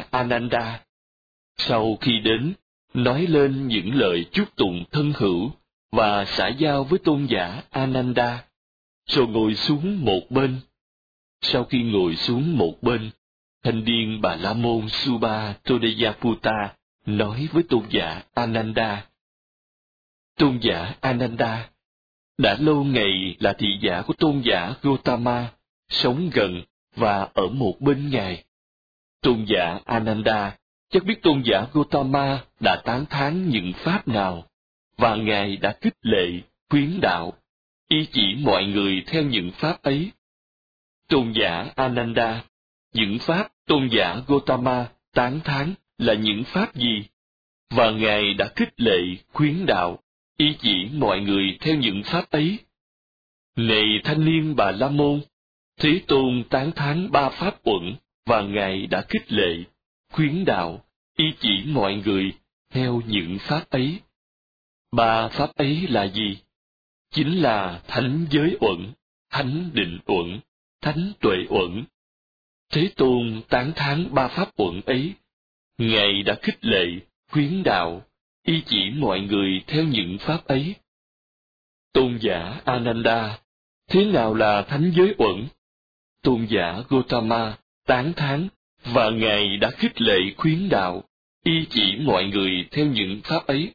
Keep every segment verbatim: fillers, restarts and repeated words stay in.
Ananda. Sau khi đến, nói lên những lời chúc tụng thân hữu và xã giao với tôn giả Ananda, rồi ngồi xuống một bên. Sau khi ngồi xuống một bên, thanh niên Bà La Môn Subha Todayaputta nói với tôn giả Ananda: Tôn giả Ananda, đã lâu ngày là thị giả của tôn giả Gotama, sống gần và ở một bên ngài. Tôn giả Ananda chắc biết tôn giả Gotama đã tán thán những pháp nào, và ngài đã khích lệ, khuyến đạo, ý chỉ mọi người theo những pháp ấy. Tôn giả Ananda, những pháp tôn giả Gotama tán thán là những pháp gì? Và ngài đã khích lệ, khuyến đạo, ý chỉ mọi người theo những pháp ấy. Này thanh niên Bà La Môn, Thế Tôn tán thán ba pháp uẩn, và ngài đã khích lệ, khuyến đạo, ý chỉ mọi người theo những pháp ấy. Ba pháp ấy là gì? Chính là thánh giới uẩn, thánh định uẩn, thánh tuệ uẩn. Thế Tôn tán thán ba pháp uẩn ấy. Ngài đã khích lệ, khuyến đạo, ý chỉ mọi người theo những pháp ấy. Tôn giả Ananda, thế nào là thánh giới uẩn? Tôn giả Gotama tán thán, và ngài đã khích lệ, khuyến đạo, ý chỉ mọi người theo những pháp ấy.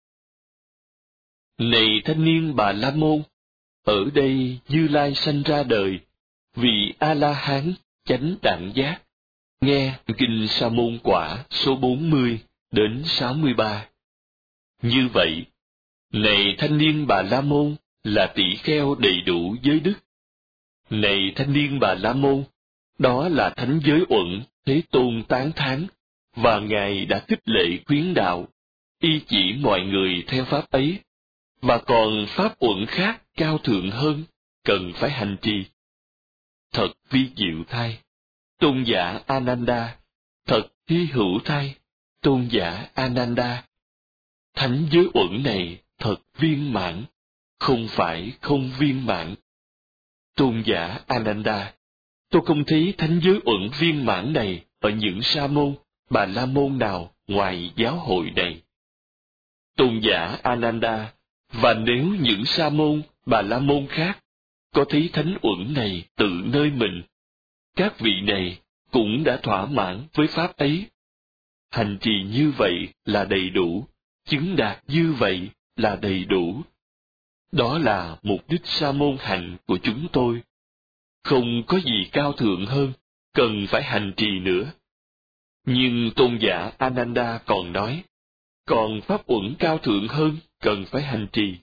Này thanh niên Bà La Môn, ở đây Như Lai sanh ra đời, vị A-la-hán chánh đẳng giác. Nghe Kinh Sa Môn Quả số bốn mươi đến sáu mươi ba. Như vậy, này thanh niên Bà La Môn là tỷ kheo đầy đủ giới đức. Này thanh niên Bà La Môn, đó là thánh giới uẩn Thế Tôn tán thán, và ngài đã khích lệ, khuyến đạo, y chỉ mọi người theo pháp ấy. Và còn pháp uẩn khác cao thượng hơn, cần phải hành trì. Thật vi diệu thay, tôn giả Ananda, thật hy hữu thay, tôn giả Ananda. Thánh giới uẩn này thật viên mãn, không phải không viên mãn. Tôn giả Ananda, tôi không thấy thánh giới uẩn viên mãn này ở những sa môn, Bà La Môn nào ngoài giáo hội này. Tôn giả Ananda, và nếu những sa môn, Bà La Môn khác có thấy thánh uẩn này tự nơi mình, các vị này cũng đã thỏa mãn với pháp ấy. Hành trì như vậy là đầy đủ, chứng đạt như vậy là đầy đủ. Đó là mục đích sa môn hành của chúng tôi. Không có gì cao thượng hơn, cần phải hành trì nữa. Nhưng tôn giả Ananda còn nói, còn pháp uẩn cao thượng hơn, cần phải hành trì.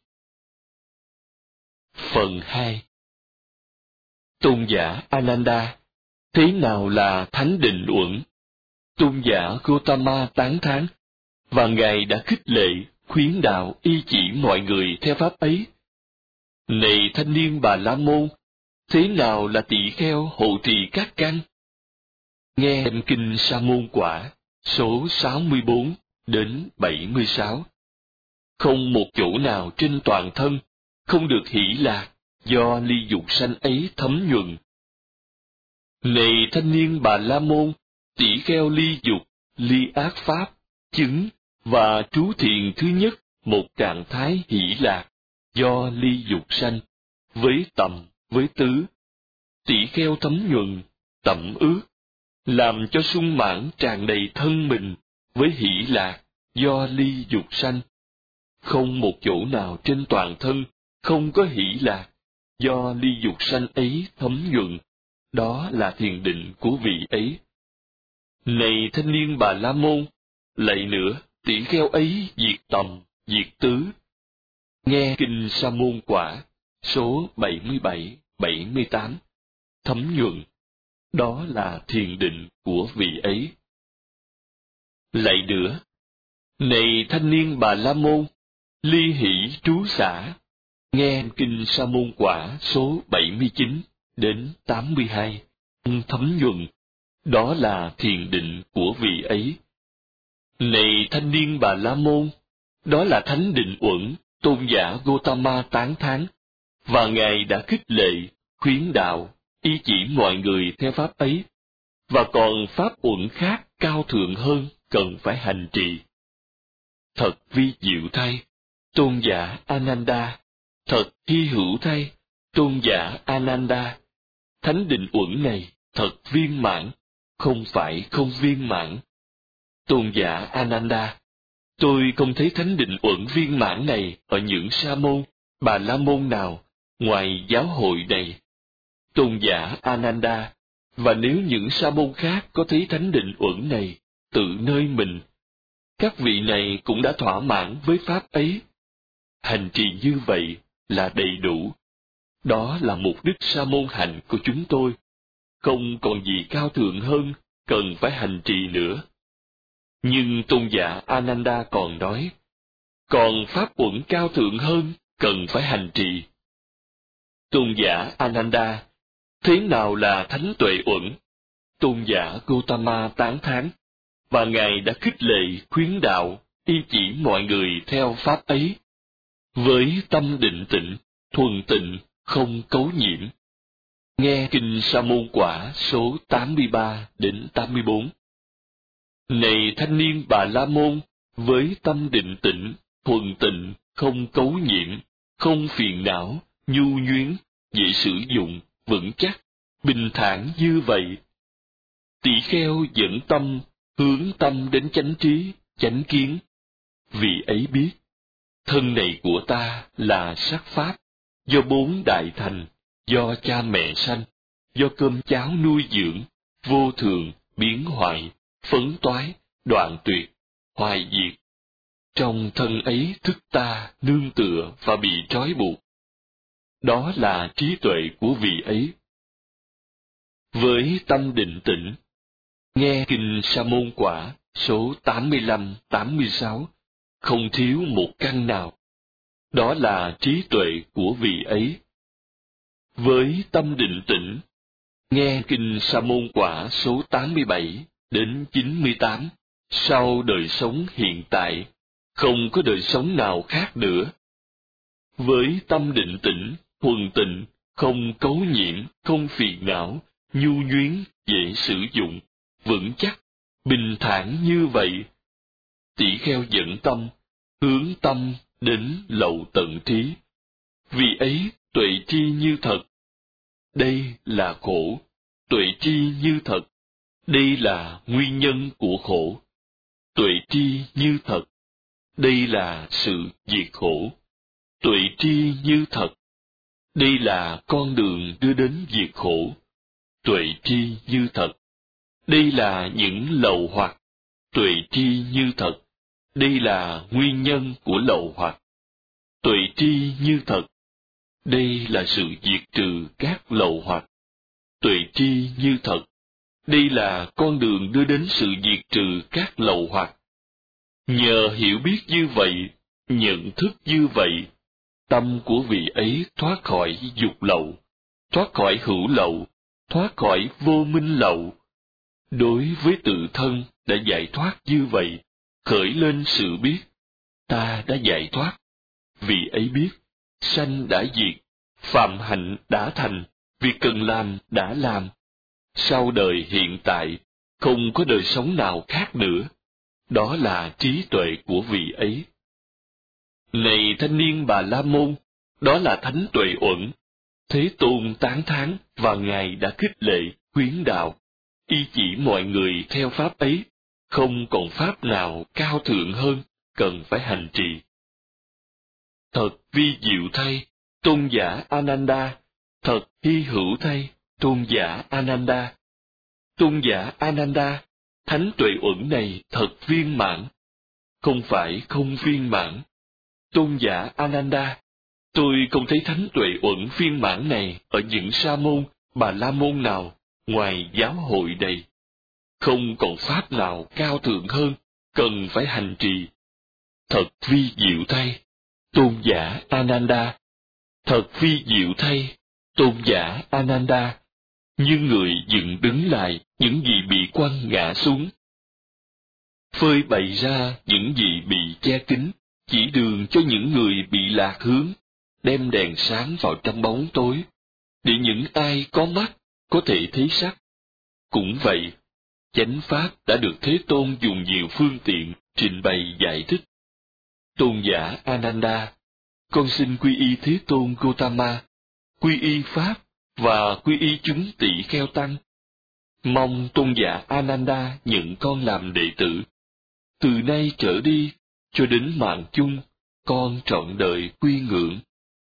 Phần hai. Tôn giả Ananda, thế nào là thánh định uẩn? Tôn giả Gotama tán thán, và ngài đã khích lệ, khuyến đạo, y chỉ mọi người theo pháp ấy. Này thanh niên Bà La Môn, thế nào là tỳ kheo hộ trì các căn? Nghe Kinh Sa Môn Quả số sáu mươi bốn đến bảy mươi sáu. Không một chỗ nào trên toàn thân không được hỷ lạc do ly dục sanh ấy thấm nhuần. Này thanh niên Bà La Môn, tỷ kheo ly dục, ly ác pháp, chứng và trú thiền thứ nhất một trạng thái hỷ lạc do ly dục sanh, với tầm, với tứ. Tỷ kheo thấm nhuần, tẩm ướt, làm cho sung mãn tràn đầy thân mình với hỷ lạc do ly dục sanh. Không một chỗ nào trên toàn thân không có hỷ lạc do ly dục sanh ấy thấm nhuần. Đó là thiền định của vị ấy. Này thanh niên Bà La Môn, lạy nữa, tỷ kheo ấy diệt tầm, diệt tứ. Nghe Kinh Sa Môn Quả số bảy mươi bảy, bảy mươi tám. Thấm nhuần. Đó là thiền định của vị ấy. Lạy nữa, này thanh niên Bà La Môn, ly hỷ trú xả. Nghe Kinh Sa Môn Quả số bảy mươi chín đến tám mươi hai. Thấm nhuần. Đó là thiền định của vị ấy. Này thanh niên Bà La Môn, đó là thánh định uẩn tôn giả Gotama tán thán, và ngài đã khích lệ, khuyến đạo, y chỉ mọi người theo pháp ấy. và còn pháp uẩn khác cao thượng hơn cần phải hành trì. Thật vi diệu thay, tôn giả Ananda, thật hy hữu thay, tôn giả Ananda. Thánh định uẩn này thật viên mãn, không phải không viên mãn. Tôn giả Ananda, tôi không thấy thánh định uẩn viên mãn này ở những sa môn, bà la môn nào ngoài giáo hội này. Tôn giả Ananda, và nếu những sa môn khác có thấy thánh định uẩn này tự nơi mình, các vị này cũng đã thỏa mãn với pháp ấy. Hành trì như vậy là đầy đủ. Đó là mục đích sa môn hạnh của chúng tôi. Không còn gì cao thượng hơn cần phải hành trì nữa. Nhưng tôn giả Ananda còn nói, còn pháp uẩn cao thượng hơn cần phải hành trì. Tôn giả Ananda, thế nào là thánh tuệ uẩn? Tôn giả Gotama tán thán, và Ngài đã khích lệ khuyến đạo, y chỉ mọi người theo pháp ấy. Với tâm định tịnh, thuần tịnh, không cấu nhiễm. Nghe Kinh Sa Môn Quả số tám mươi ba đến tám mươi bốn. Này thanh niên Bà La Môn, với tâm định tịnh, thuần tịnh, không cấu nhiễm, không phiền não, nhu nhuyến, dễ sử dụng, vững chắc, bình thản như vậy. Tỷ kheo dẫn tâm, hướng tâm đến chánh trí, chánh kiến. Vì ấy biết, thân này của ta là sắc pháp, do bốn đại thành, do cha mẹ sanh, do cơm cháo nuôi dưỡng, vô thường, biến hoại, phấn toái, đoạn tuyệt, hoại diệt. Trong thân ấy thức ta nương tựa và bị trói buộc. Đó là trí tuệ của vị ấy. Với tâm định tĩnh, nghe Kinh Sa Môn Quả số tám mươi lăm tám mươi sáu, không thiếu một căn nào. Đó là trí tuệ của vị ấy. Với tâm định tĩnh, nghe Kinh Sa Môn Quả số tám mươi bảy đến chín mươi tám, sau đời sống hiện tại, không có đời sống nào khác nữa. Với tâm định tĩnh, thuần tịnh, không cấu nhiễm, không phiền não, nhu nhuyến, dễ sử dụng, vững chắc, bình thản như vậy. Tỷ kheo dẫn tâm, hướng tâm đến lậu tận trí. Vì ấy tuệ tri như thật. Đây là khổ, tuệ tri như thật. Đây là nguyên nhân của khổ. Tuệ tri như thật. Đây là sự diệt khổ. Tuệ tri như thật. Đây là con đường đưa đến diệt khổ. Tuệ tri như thật. Đây là những lậu hoặc. Tuệ tri như thật. Đây là nguyên nhân của lậu hoặc. Tuệ tri như thật. Đây là sự diệt trừ các lậu hoặc. Tuệ tri như thật. Đây là con đường đưa đến sự diệt trừ các lậu hoặc. Nhờ hiểu biết như vậy, nhận thức như vậy, tâm của vị ấy thoát khỏi dục lậu, thoát khỏi hữu lậu, thoát khỏi vô minh lậu. Đối với tự thân đã giải thoát như vậy, khởi lên sự biết, ta đã giải thoát. Vì ấy biết, sanh đã diệt, phạm hạnh đã thành, việc cần làm đã làm. Sau đời hiện tại, không có đời sống nào khác nữa. Đó là trí tuệ của vị ấy. Này thanh niên Bà La Môn, đó là thánh tuệ uẩn. Thế Tôn tán thán và Ngài đã khích lệ, khuyến đạo, y chỉ mọi người theo pháp ấy, không còn pháp nào cao thượng hơn, cần phải hành trì. Thật vi diệu thay, tôn giả Ananda, thật hy hữu thay, tôn giả Ananda. Tôn giả Ananda, thánh tuệ uẩn này thật viên mãn, không phải không viên mãn. Tôn giả Ananda, tôi không thấy thánh tuệ uẩn viên mãn này ở những sa môn, bà la môn nào ngoài giáo hội này. Không còn pháp nào cao thượng hơn, cần phải hành trì. Thật vi diệu thay, tôn giả Ananda. Thật vi diệu thay, tôn giả Ananda. Như người dựng đứng lại những gì bị quăng ngã xuống. Phơi bày ra những gì bị che kín, chỉ đường cho những người bị lạc hướng, đem đèn sáng vào trong bóng tối, để những ai có mắt có thể thấy sắc. Cũng vậy, Chánh pháp đã được Thế Tôn dùng nhiều phương tiện trình bày giải thích. Tôn giả Ananda, con xin quy y Thế Tôn Gotama, quy y pháp và quy y chúng tỷ kheo tăng. Mong tôn giả Ananda nhận con làm đệ tử. Từ nay trở đi, cho đến mạng chung, con trọn đời quy ngưỡng.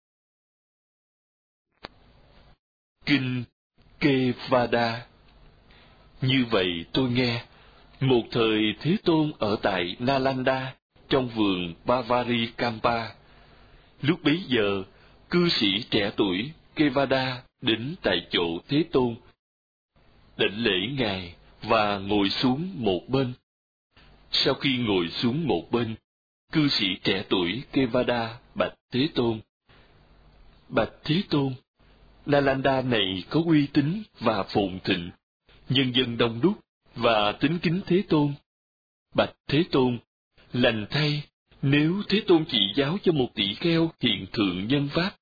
Kinh Kevada. Như vậy tôi nghe, một thời Thế Tôn ở tại Nalanda, trong vườn Bavari Kampa. Lúc bấy giờ, cư sĩ trẻ tuổi Kevada đến tại chỗ Thế Tôn, đảnh lễ ngài và ngồi xuống một bên. Sau khi ngồi xuống một bên, cư sĩ trẻ tuổi Kevada bạch Thế Tôn: Bạch Thế Tôn, Nalanda này có uy tín và phồn thịnh, nhân dân đông đúc và tín kính Thế Tôn. Bạch Thế Tôn, lành thay nếu Thế Tôn chỉ giáo cho một tỷ kheo hiện thượng nhân pháp,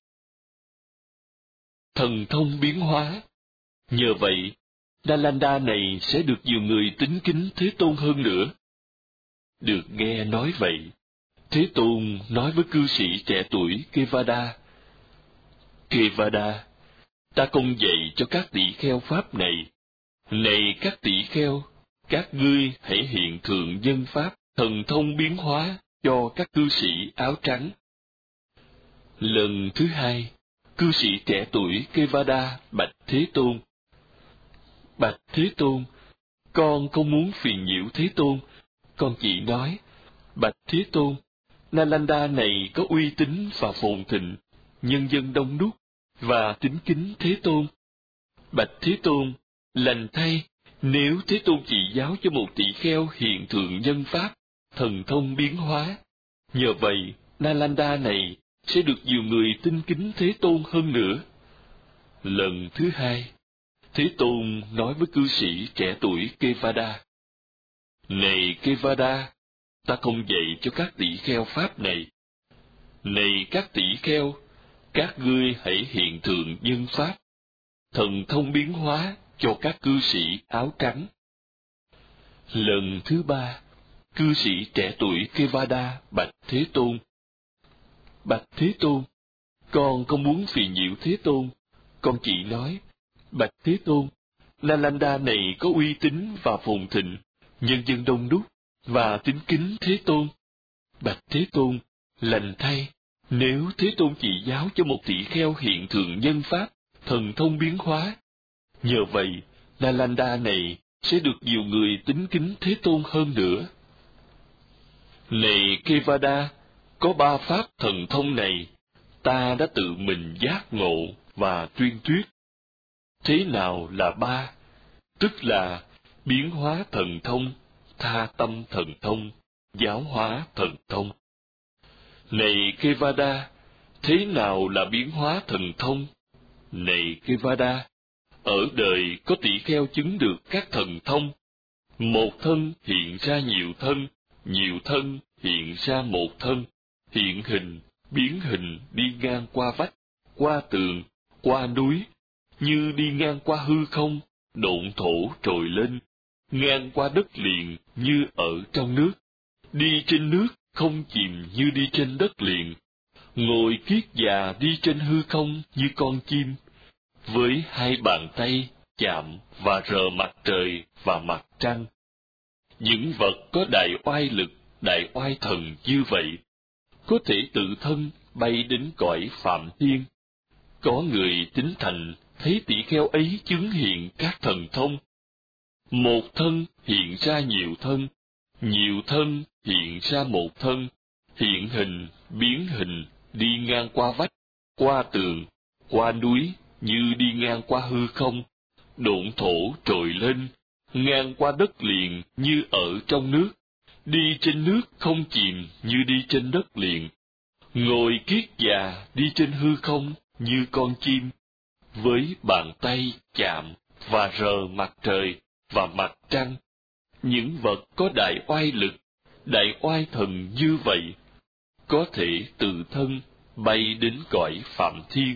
thần thông biến hóa. Nhờ vậy, Nalanda này sẽ được nhiều người tín kính Thế Tôn hơn nữa. Được nghe nói vậy, Thế Tôn nói với cư sĩ trẻ tuổi Kevada: Kevada, ta không dạy cho các tỷ kheo pháp này. Này các tỷ kheo, các ngươi hãy hiện thượng nhân pháp, thần thông biến hóa cho các cư sĩ áo trắng. Lần thứ hai, cư sĩ trẻ tuổi Kevada bạch Thế Tôn: Bạch Thế Tôn, con không muốn phiền nhiễu Thế Tôn, con chỉ nói: Bạch Thế Tôn, Nalanda này có uy tín và phồn thịnh, nhân dân đông đúc và tín kính Thế Tôn. Bạch Thế Tôn, lành thay nếu Thế Tôn chỉ giáo cho một tỷ kheo hiện thượng nhân pháp, thần thông biến hóa. Nhờ vậy, Nalanda này sẽ được nhiều người tin kính Thế Tôn hơn nữa. Lần thứ hai, Thế Tôn nói với cư sĩ trẻ tuổi Kevada: Này Kevada, ta không dạy cho các tỷ kheo pháp này. Này các tỷ kheo, các ngươi hãy hiện thượng nhân pháp, thần thông biến hóa cho các cư sĩ áo trắng. Lần thứ ba, cư sĩ trẻ tuổi Kevada bạch Thế Tôn: Bạch Thế Tôn, con không muốn phiền nhiễu Thế Tôn, con chỉ nói: Bạch Thế Tôn, Nalanda này có uy tín và phồn thịnh, nhân dân đông đúc và tín kính Thế Tôn. Bạch Thế Tôn, lành thay nếu Thế Tôn chỉ giáo cho một tỷ kheo hiện thượng nhân pháp, thần thông biến hóa. Nhờ vậy, Nalanda này sẽ được nhiều người tín kính Thế Tôn hơn nữa. Này Kevada, có ba pháp thần thông này, ta đã tự mình giác ngộ và tuyên thuyết. Thế nào là ba? Tức là biến hóa thần thông, tha tâm thần thông, giáo hóa thần thông. Này Kevada, thế nào là biến hóa thần thông? Này Kevada, ở đời có tỷ kheo chứng được các thần thông. Một thân hiện ra nhiều thân, nhiều thân hiện ra một thân, hiện hình, biến hình đi ngang qua vách, qua tường, qua núi, như đi ngang qua hư không, độn thổ trồi lên, ngang qua đất liền như ở trong nước, đi trên nước không chìm như đi trên đất liền, ngồi kiết già đi trên hư không như con chim, với hai bàn tay chạm và rờ mặt trời và mặt trăng. Những vật có đại oai lực, đại oai thần như vậy, có thể tự thân bay đến cõi phạm thiên. Có người tín thành thấy tỷ kheo ấy chứng hiện các thần thông. Một thân hiện ra nhiều thân, nhiều thân hiện ra một thân, hiện hình, biến hình, đi ngang qua vách, qua tường, qua núi, như đi ngang qua hư không, độn thổ trồi lên, ngang qua đất liền như ở trong nước, đi trên nước không chìm như đi trên đất liền, ngồi kiết già đi trên hư không như con chim, với bàn tay chạm và rờ mặt trời và mặt trăng. Những vật có đại oai lực, đại oai thần như vậy, có thể tự thân bay đến cõi phạm thiên.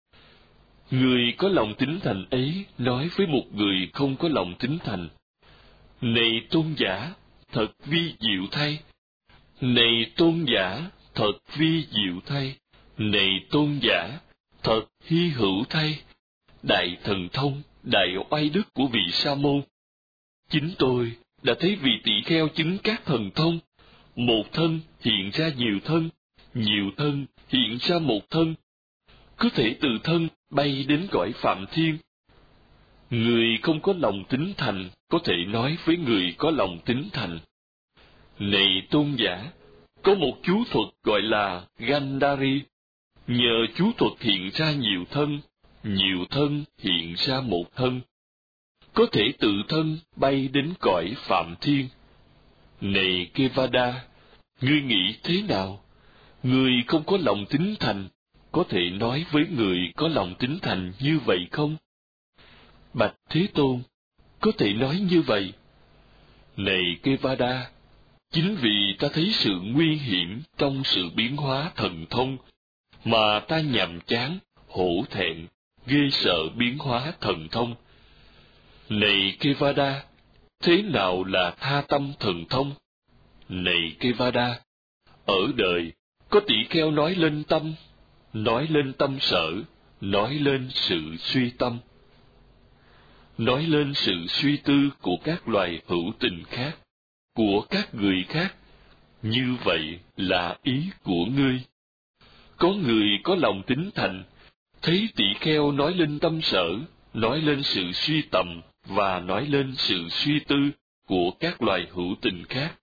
Người có lòng tín thành ấy nói với một người không có lòng tín thành: Này tôn giả, thật vi diệu thay! Này tôn giả, thật vi diệu thay! Này tôn giả, thật hy hữu thay! Đại thần thông, đại oai đức của vị Sa môn. Chính tôi đã thấy vị tỳ kheo chứng các thần thông, một thân hiện ra nhiều thân, nhiều thân hiện ra một thân, có thể từ thân bay đến cõi Phạm Thiên. Người không có lòng tín thành có thể nói với người có lòng tín thành: Này tôn giả, có một chú thuật gọi là Gandhari, nhờ chú thuật hiện ra nhiều thân, nhiều thân hiện ra một thân, có thể tự thân bay đến cõi Phạm Thiên. Này Kevada, ngươi nghĩ thế nào? Người không có lòng tín thành có thể nói với người có lòng tín thành như vậy không? Bạch Thế Tôn, có thể nói như vậy. Này Kevada, chính vì ta thấy sự nguy hiểm trong sự biến hóa thần thông, mà ta nhàm chán, hổ thẹn, ghê sợ biến hóa thần thông. Này Kevada, thế nào là tha tâm thần thông? Này Kevada, ở đời, có tỷ kheo nói lên tâm, nói lên tâm sở, nói lên sự suy tâm, nói lên sự suy tư của các loài hữu tình khác, của các người khác. Như vậy là ý của ngươi. Có người có lòng tín thành, thấy tỷ kheo nói lên tâm sở, nói lên sự suy tầm và nói lên sự suy tư của các loài hữu tình khác.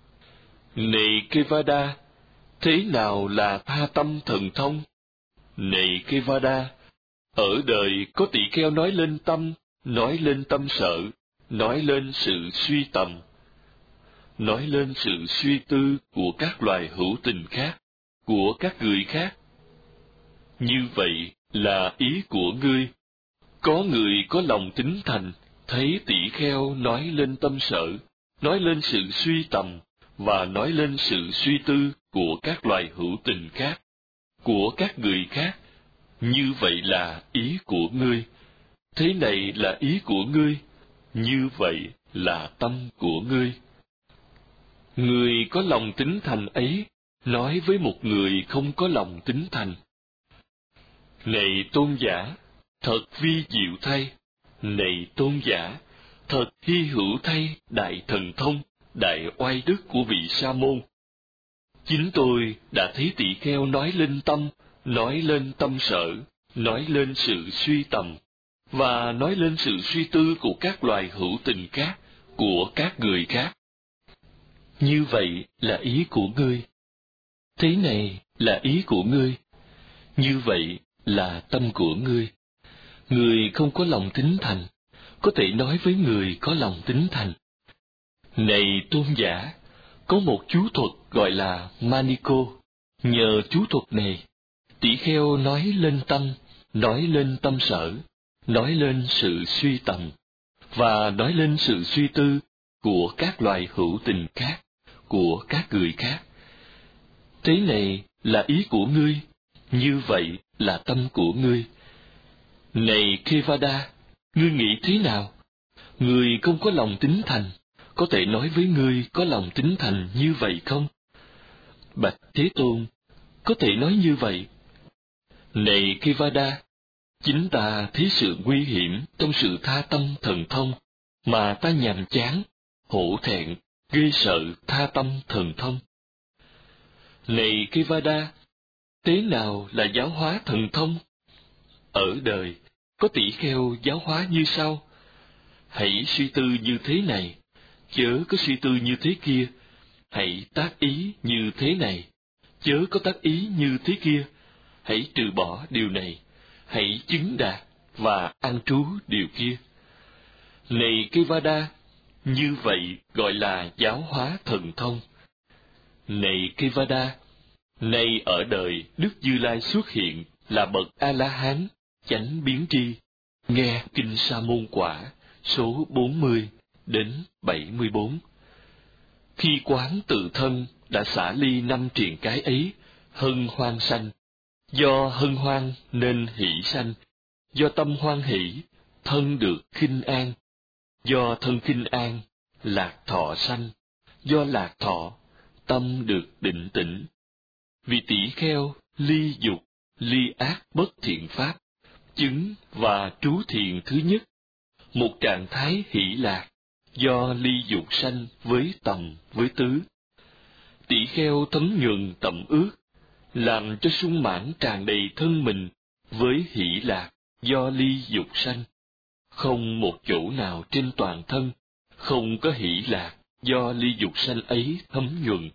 Này Kevada, thế nào là tha tâm thần thông? Này Kevada, ở đời có tỷ kheo nói lên tâm, nói lên tâm sở, nói lên sự suy tầm, nói lên sự suy tư của các loài hữu tình khác, của các người khác. Như vậy là ý của ngươi. Có người có lòng tín thành, thấy tỷ kheo nói lên tâm sở, nói lên sự suy tầm, và nói lên sự suy tư của các loài hữu tình khác, của các người khác. Như vậy là ý của ngươi. Thế này là ý của ngươi. Như vậy là tâm của ngươi. Người có lòng tín thành ấy nói với một người không có lòng tín thành: Này tôn giả, thật vi diệu thay! Này tôn giả, thật hy hữu thay đại thần thông, đại oai đức của vị Sa môn. Chính tôi đã thấy tỷ kheo nói lên tâm, nói lên tâm sở, nói lên sự suy tầm, và nói lên sự suy tư của các loài hữu tình khác, của các người khác. Như vậy là ý của ngươi. Thế này là ý của ngươi. Như vậy là tâm của ngươi. Người không có lòng tín thành có thể nói với người có lòng tín thành: Này tôn giả, có một chú thuật gọi là Maniko. Nhờ chú thuật này, tỷ kheo nói lên tâm, nói lên tâm sở, nói lên sự suy tầm, và nói lên sự suy tư của các loài hữu tình khác, của các người khác. Thế này là ý của ngươi. Như vậy là tâm của ngươi. Này Kevada, ngươi nghĩ thế nào? Người không có lòng tín thành có thể nói với ngươi có lòng tín thành như vậy không? Bạch Thế Tôn, có thể nói như vậy. Này Kevada, chính ta thấy sự nguy hiểm trong sự tha tâm thần thông, mà ta nhàm chán, hổ thẹn, ghê sợ tha tâm thần thông. Này Kevada, thế nào là giáo hóa thần thông? Ở đời, có tỷ kheo giáo hóa như sau: Hãy suy tư như thế này, chớ có suy tư như thế kia. Hãy tác ý như thế này, chớ có tác ý như thế kia. Hãy trừ bỏ điều này, hãy chứng đạt và an trú điều kia. Này Kevada, như vậy gọi là giáo hóa thần thông. Này Kevada, nay ở đời Đức Như Lai xuất hiện là bậc A-la-hán, chánh biến tri. Nghe Kinh Sa Môn Quả, số bốn mươi đến bảy mươi bốn. Khi quán tự thân đã xả ly năm triền cái ấy, hân hoan sanh. Do hân hoan nên hỷ sanh. Do tâm hoan hỷ, thân được khinh an. Do thân khinh an, lạc thọ sanh, do lạc thọ, tâm được định tĩnh. Vì tỷ kheo ly dục, ly ác bất thiện pháp, chứng và trú thiền thứ nhất, một trạng thái hỷ lạc, do ly dục sanh với tầm với tứ. Tỷ kheo thấm nhuần tẩm ước, làm cho sung mãn tràn đầy thân mình với hỷ lạc do ly dục sanh. Không một chỗ nào trên toàn thân không có hỷ lạc do ly dục sanh ấy thấm nhuần.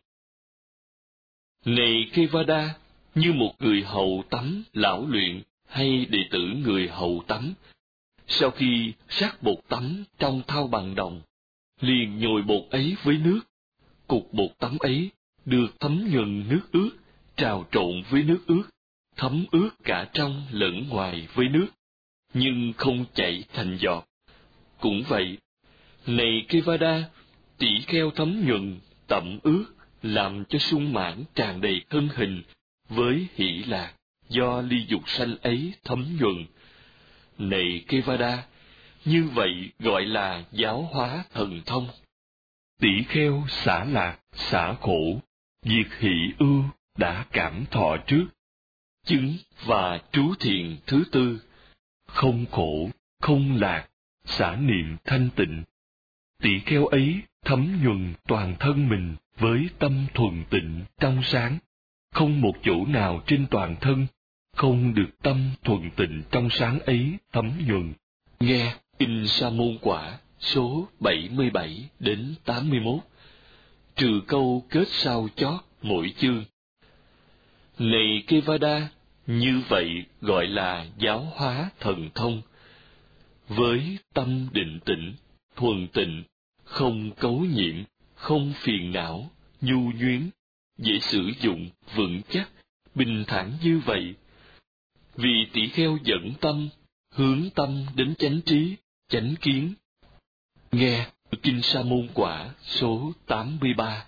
Này Kevada, như một người hầu tắm lão luyện hay đệ tử người hầu tắm, sau khi sát bột tắm trong thau bằng đồng, liền nhồi bột ấy với nước. Cục bột tắm ấy được thấm nhuần nước ướt, trào trộn với nước ướt, thấm ướt cả trong lẫn ngoài với nước, nhưng không chảy thành giọt. Cũng vậy, này Kevada, tỷ kheo thấm nhuần, tẩm ướt, làm cho sung mãn tràn đầy thân hình với hỷ lạc do ly dục sanh ấy thấm nhuần. Này Kevada, như vậy gọi là giáo hóa thần thông. Tỷ kheo xả lạc, xả khổ, diệt hỷ ưu đã cảm thọ trước, chứng và trú thiền thứ tư, không khổ, không lạc, xả niệm thanh tịnh. Tỷ kheo ấy thấm nhuần toàn thân mình với tâm thuần tịnh trong sáng, không một chỗ nào trên toàn thân không được tâm thuần tịnh trong sáng ấy thấm nhuần. Nghe Kinh Sa Môn Quả số bảy mươi bảy đến tám mươi mốt, trừ câu kết sau chót mỗi chương. Này Kevada, như vậy gọi là giáo hóa thần thông. Với tâm định tĩnh, thuần tịnh, không cấu nhiễm, không phiền não, nhu nhuyến, dễ sử dụng, vững chắc, bình thản như vậy. Vì tỷ kheo dẫn tâm, hướng tâm đến chánh trí, chánh kiến. Nghe Kinh Sa Môn Quả số tám mươi ba.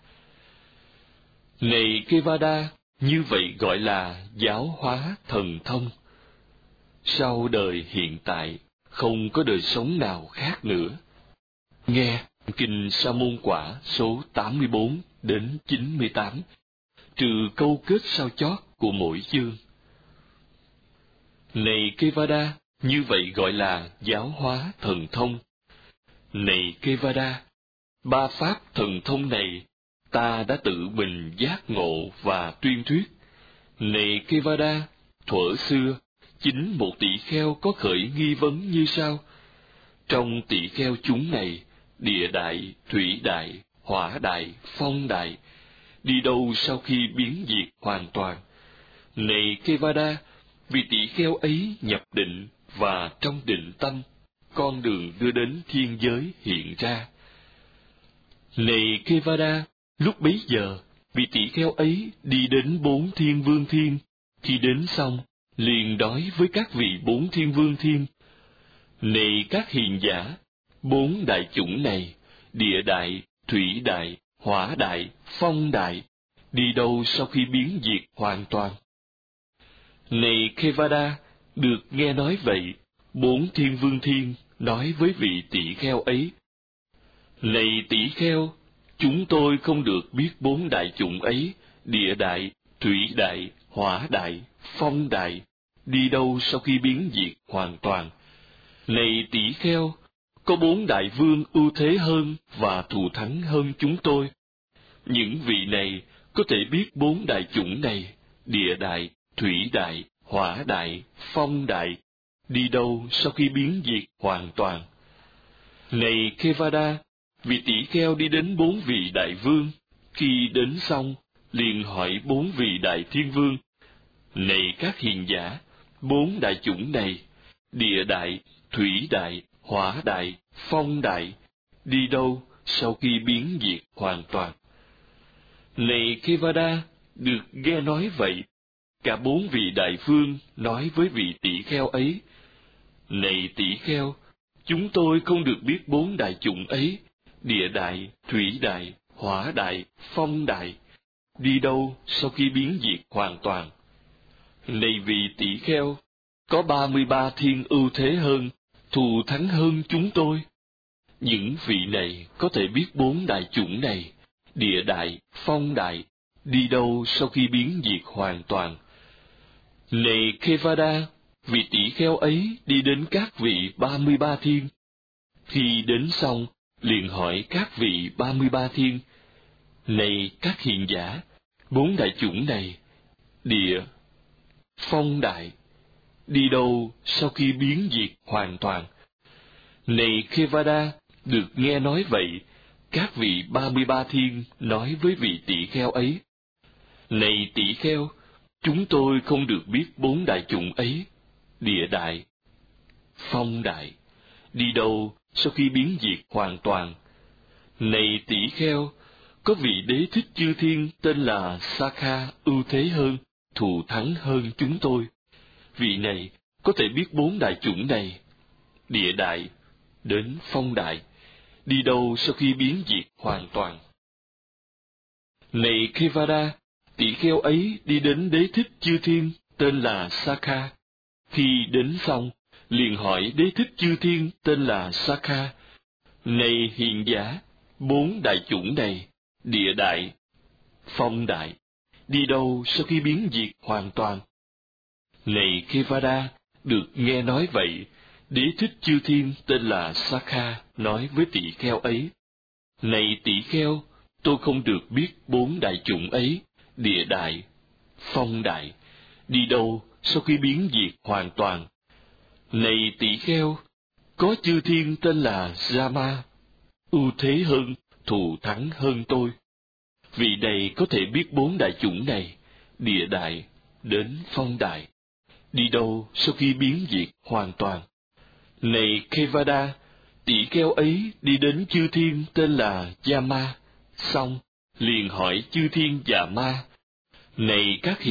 Này Kevada, như vậy gọi là giáo hóa thần thông. Sau đời hiện tại, không có đời sống nào khác nữa. Nghe Kinh Sa Môn Quả số tám mươi bốn đến chín mươi tám, trừ câu kết sau chót của mỗi chương. Này Kevada, như vậy gọi là giáo hóa thần thông. Này Kevada, ba pháp thần thông này ta đã tự mình giác ngộ và tuyên thuyết. Này Kevada, thuở xưa, chính một tỷ kheo có khởi nghi vấn như sau. Trong tỷ kheo chúng này, địa đại, thủy đại, hỏa đại, phong đại, đi đâu sau khi biến diệt hoàn toàn? Này Kevada, vì tỷ kheo ấy nhập định và trong định tâm, con đường đưa đến thiên giới hiện ra. Này Kevada, lúc bấy giờ, vị tỷ kheo ấy đi đến bốn thiên vương thiên, khi đến xong, liền nói với các vị bốn thiên vương thiên. Này các hiền giả, bốn đại chủng này, địa đại, thủy đại, hỏa đại, phong đại, đi đâu sau khi biến diệt hoàn toàn? Này Kevada, được nghe nói vậy, bốn thiên vương thiên nói với vị tỷ kheo ấy. Này tỷ kheo, chúng tôi không được biết bốn đại chủng ấy, địa đại, thủy đại, hỏa đại, phong đại, đi đâu sau khi biến diệt hoàn toàn. Này tỷ kheo, có bốn đại vương ưu thế hơn và thù thắng hơn chúng tôi. Những vị này có thể biết bốn đại chủng này, địa đại, thủy đại, hỏa đại, phong đại, đi đâu sau khi biến diệt hoàn toàn. Này Kevada, vị tỷ kheo đi đến bốn vị đại vương, khi đến xong, liền hỏi bốn vị đại thiên vương. Này các hiền giả, bốn đại chủng này, địa đại, thủy đại, hỏa đại, phong đại, đi đâu sau khi biến diệt hoàn toàn? Này Kevada, được nghe nói vậy, cả bốn vị đại vương nói với vị tỷ kheo ấy. Này tỷ kheo, chúng tôi không được biết bốn đại chủng ấy, địa đại, thủy đại, hỏa đại, phong đại, đi đâu sau khi biến diệt hoàn toàn? Này vị tỷ kheo, có ba mươi ba thiên ưu thế hơn, thù thắng hơn chúng tôi. Những vị này có thể biết bốn đại chủng này, địa đại, phong đại, đi đâu sau khi biến diệt hoàn toàn. Này Kevada, vị tỷ kheo ấy đi đến các vị ba mươi ba thiên. Khi đến xong, liền hỏi các vị ba mươi ba thiên: Này các hiền giả, bốn đại chủng này, địa, phong đại, đi đâu sau khi biến diệt hoàn toàn? Này Kevada, được nghe nói vậy, các vị ba mươi ba thiên nói với vị tỷ kheo ấy: Này tỷ kheo, chúng tôi không được biết bốn đại chủng ấy, địa đại, phong đại, đi đâu sau khi biến diệt hoàn toàn. Này tỷ kheo, có vị đế thích chư thiên tên là Sakha ưu thế hơn, thù thắng hơn chúng tôi. Vị này có thể biết bốn đại chủng này, địa đại đến phong đại, đi đâu sau khi biến diệt hoàn toàn. Này Kevada, tỷ kheo ấy đi đến đế thích chư thiên tên là Sakha. Khi đến xong, liền hỏi đế thích chư thiên tên là Sakha: Này hiền giả, bốn đại chủng này, địa đại, phong đại, đi đâu sau khi biến diệt hoàn toàn? Này Kevada, được nghe nói vậy, đế thích chư thiên tên là Sakha nói với tỷ kheo ấy: Này tỷ kheo, tôi không được biết bốn đại chủng ấy, địa đại, phong đại, đi đâu sau khi biến diệt hoàn toàn. Này tỷ kheo, có chư thiên tên là Rama, ưu thế hơn, thù thắng hơn tôi. Vị này có thể biết bốn đại chủng này, địa đại đến phong đại, đi đâu sau khi biến diệt hoàn toàn. Này Kevada, tỷ kheo ấy đi đến chư thiên tên là Yama, xong liền hỏi chư thiên Yama: Này các